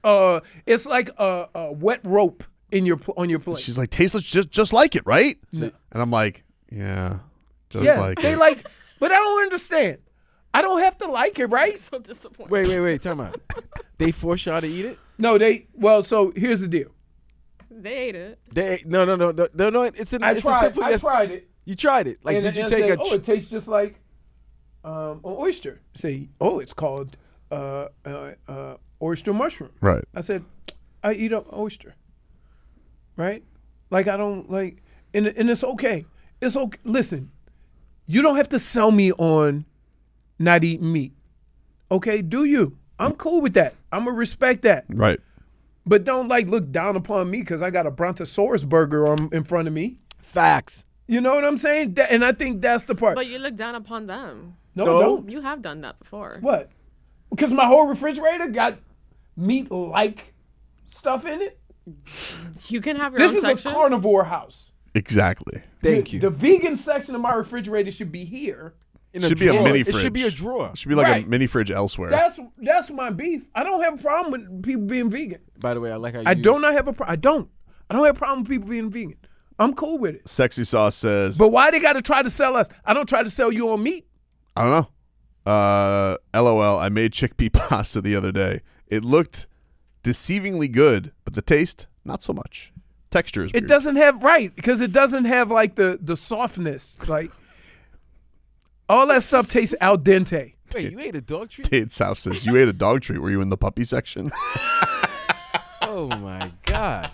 uh, it's like a, a wet rope in your on your plate. She's like, tastes just just like it, right? No. And I'm like, yeah, just yeah, like they it. like, but I don't understand. I don't have to like it, right? So disappointed. Wait, wait, wait. Time out. They force y'all to eat it? No, they. Well, so here's the deal. They ate it. They no, no, no, no, no. no it's an, I it's tried. a simple I yes. tried it. You tried it. Like, And did it- you and take said, a? Oh, it tastes just like um, an oyster. Say, oh, it's called uh, uh, uh, oyster mushroom. Right. I said, I eat an oyster. Right? Like I don't like, and and it's okay. It's okay. Listen, you don't have to sell me on not eating meat. Okay, do you? I'm cool with that. I'm gonna respect that. Right. But don't like look down upon me because I got a Brontosaurus burger on, in front of me. Facts. You know what I'm saying? That, and I think that's the part. But you look down upon them. No, No. don't. You have done that before. What? Because my whole refrigerator got meat-like stuff in it. You can have your This own is section. a carnivore house. Exactly. Thank the, you. The vegan section of my refrigerator should be here. In a should be a drawer. mini It fridge. should be a drawer. It should be like Right. a mini fridge elsewhere. That's that's my beef. I don't have a problem with people being vegan. By the way, I like how you I use- do not have a pro- I don't. I don't have a problem with people being vegan. I'm cool with it. Sexy Sauce says, But why they got to try to sell us? I don't try to sell you on meat. I don't know. Uh, LOL, I made chickpea pasta the other day. It looked deceivingly good, but the taste, not so much. Texture is It weird. doesn't have right because it doesn't have like the the softness. Like all that stuff tastes al dente. Wait, you ate a dog treat? Dade South says, you ate a dog treat. Were you in the puppy section? Oh my god.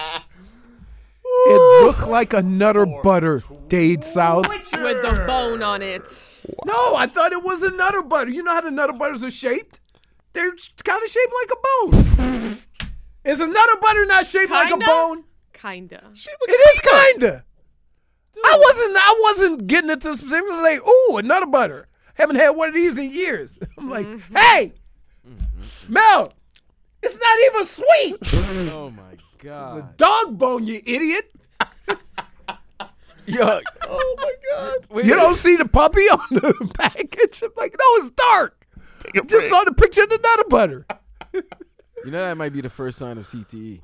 It looked like a Nutter Butter, Dade South. With the bone on it. No, I thought it was a Nutter Butter. You know how the Nutter Butters are shaped? They're kind of shaped like a bone. Is a Nutter Butter not shaped like a Kinda? bone? Kinda. It is kinda. I wasn't. I wasn't getting into specifics. Like, ooh, a Nutter Butter. Haven't had one of these in years. I'm like, Mm-hmm. hey, Mel, it's not even sweet. Oh my god. Dog bone, you idiot. Yo, oh my god. wait, You don't see the puppy on the package? I'm like, no, it's dark. Take a Just break. saw the picture of the Nutter Butter. You know that might be the first sign of C T E.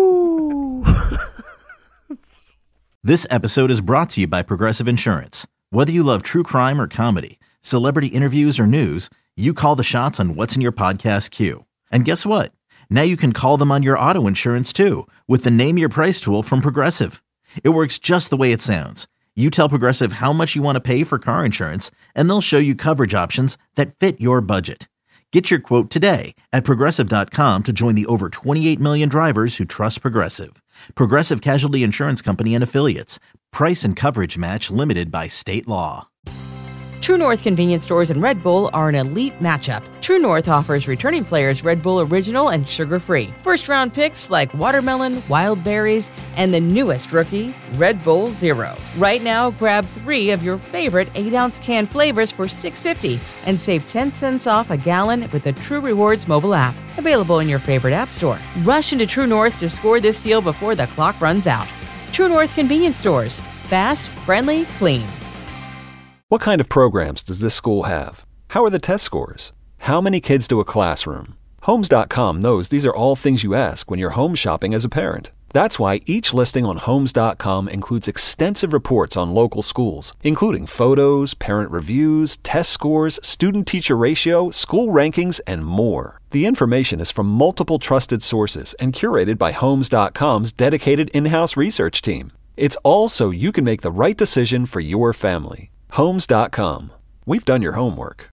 This episode is brought to you by Progressive Insurance. Whether you love true crime or comedy, celebrity interviews or news, you call the shots on what's in your podcast queue. And guess what? Now you can call them on your auto insurance too with the Name Your Price tool from Progressive. It works just the way it sounds. You tell Progressive how much you want to pay for car insurance, and they'll show you coverage options that fit your budget. Get your quote today at Progressive dot com to join the over twenty-eight million drivers who trust Progressive. Progressive Casualty Insurance Company and Affiliates. Price and coverage match limited by state law. True North convenience stores and Red Bull are an elite matchup. True North offers returning players Red Bull Original and sugar-free. First-round picks like watermelon, wild berries, and the newest rookie, Red Bull Zero. Right now, grab three of your favorite eight-ounce can flavors for six dollars and fifty cents and save ten cents off a gallon with the True Rewards mobile app. Available in your favorite app store. Rush into True North to score this deal before the clock runs out. True North convenience stores. Fast, friendly, clean. What kind of programs does this school have? How are the test scores? How many kids do a classroom? Homes dot com knows these are all things you ask when you're home shopping as a parent. That's why each listing on Homes dot com includes extensive reports on local schools, including photos, parent reviews, test scores, student-teacher ratio, school rankings, and more. The information is from multiple trusted sources and curated by Homes dot com's dedicated in-house research team. It's all so you can make the right decision for your family. Homes dot com. We've done your homework.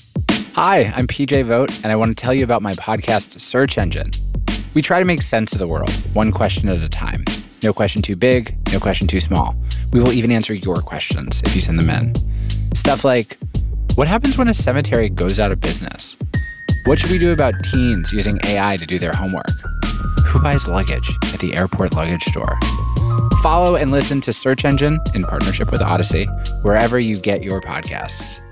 Hi, I'm P J Vogt, and I want to tell you about my podcast, Search Engine. We try to make sense of the world, one question at a time. No question too big, no question too small. We will even answer your questions if you send them in. Stuff like, what happens when a cemetery goes out of business? What should we do about teens using A I to do their homework? Who buys luggage at the airport luggage store? Follow and listen to Search Engine in partnership with Odyssey, wherever you get your podcasts.